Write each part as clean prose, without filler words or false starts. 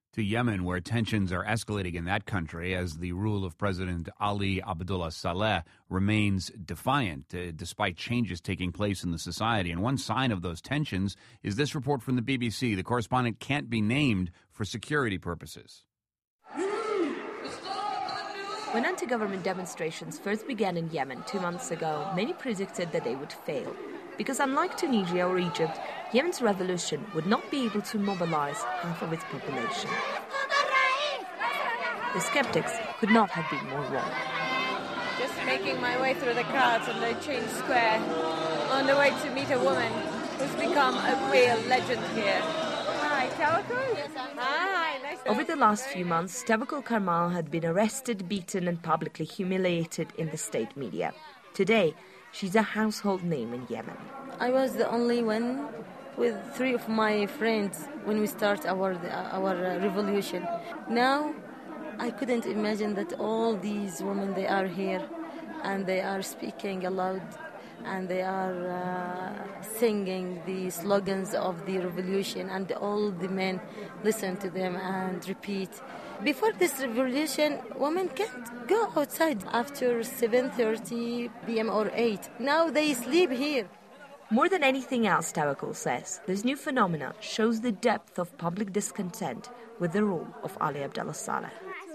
To Yemen, where tensions are escalating in that country as the rule of President Ali Abdullah Saleh remains defiant, despite changes taking place in the society. And one sign of those tensions is this report from the BBC. The correspondent can't be named for security purposes. When anti-government demonstrations first began in Yemen 2 months ago, many predicted that they would fail. Because unlike Tunisia or Egypt, Yemen's revolution would not be able to mobilize half of its population. The skeptics could not have been more wrong. Just making my way through the crowds on the Change Square, on the way to meet a woman who's become a real legend here. Hi, Tawakkol. Hi, nice to Over the last few months, Tawakkol Karmal had been arrested, beaten and publicly humiliated in the state media. Today, she's a household name in Yemen. I was the only one with 3 of my friends when we start our revolution. Now, I couldn't imagine that all these women, they are here and they are speaking aloud and they are singing the slogans of the revolution, and all the men listen to them and repeat. Before this revolution, women can't go outside after 7:30 p.m. or 8. Now they sleep here. More than anything else, Tawakkol says, this new phenomena shows the depth of public discontent with the rule of Ali Abdullah Saleh.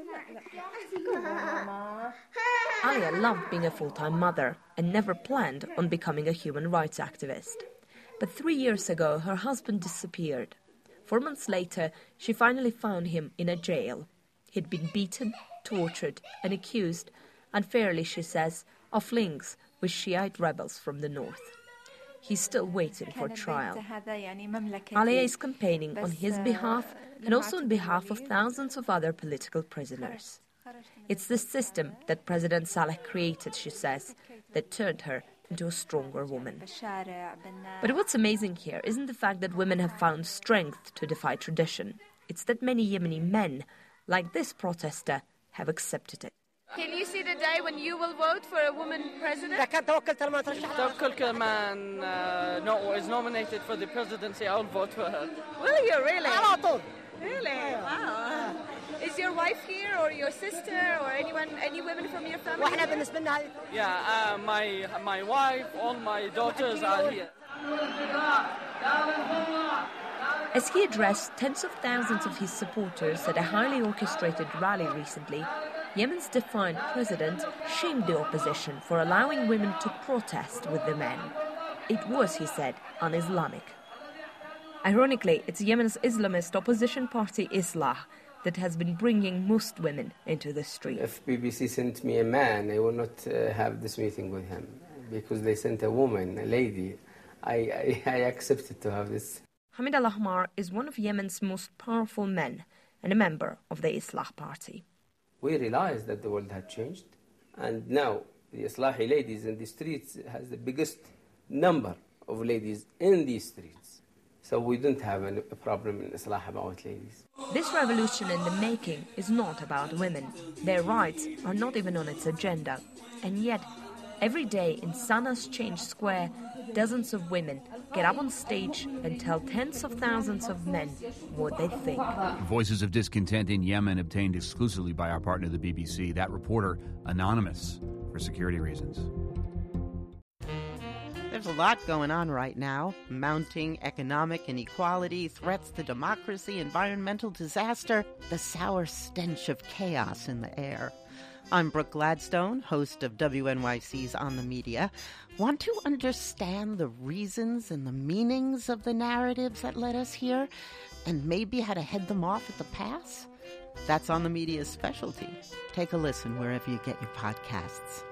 Alia loved being a full-time mother and never planned on becoming a human rights activist. But 3 years ago, her husband disappeared. 4 months later, she finally found him in a jail. He'd been beaten, tortured and accused, unfairly, she says, of links with Shiite rebels from the north. He's still waiting for trial. Alia is campaigning on his behalf and also on behalf of thousands of other political prisoners. It's the system that President Saleh created, she says, that turned her into a stronger woman. But what's amazing here isn't the fact that women have found strength to defy tradition. It's that many Yemeni men, like this protester, have accepted it. Can you see the day when you will vote for a woman president? Tawakkol Karmal is nominated for the presidency. I'll vote for her. Will you really? Really? Wow. Is your wife here or your sister or any women from your family? Yeah, my wife, all my daughters are here. As he addressed tens of thousands of his supporters at a highly orchestrated rally recently, Yemen's defiant president shamed the opposition for allowing women to protest with the men. It was, he said, un-Islamic. Ironically, it's Yemen's Islamist opposition party Islah that has been bringing most women into the street. If BBC sent me a man, I will not have this meeting with him. Because they sent a woman, a lady, I accepted to have this. Hamid Al-Ahmar is one of Yemen's most powerful men and a member of the Islah party. We realized that the world had changed, and now the Islahi ladies in the streets has the biggest number of ladies in these streets. So we don't have a problem in Islah about ladies. This revolution in the making is not about women. Their rights are not even on its agenda. And yet, every day in Sana's Change Square, dozens of women get up on stage and tell tens of thousands of men what they think. Voices of discontent in Yemen obtained exclusively by our partner, the BBC. That reporter, anonymous for security reasons. There's a lot going on right now. Mounting economic inequality, threats to democracy, environmental disaster, the sour stench of chaos in the air. I'm Brooke Gladstone, host of WNYC's On the Media. Want to understand the reasons and the meanings of the narratives that led us here, and maybe how to head them off at the pass? That's On the Media's specialty. Take a listen wherever you get your podcasts.